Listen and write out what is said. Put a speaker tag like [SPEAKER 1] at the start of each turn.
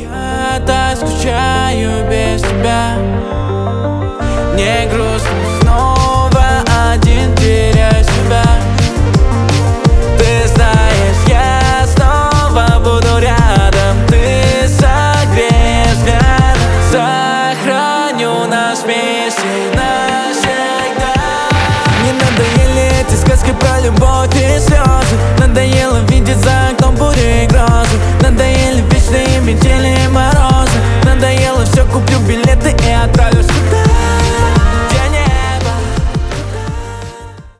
[SPEAKER 1] Я так скучаю без тебя. Мне грустно, снова один теряю себя. Ты знаешь, я снова буду рядом. Ты согреешь меня. Сохраню нас вместе навсегда. Мне надоели эти сказки про любовь и слезы. Надоело видеть за окном бури и грозы.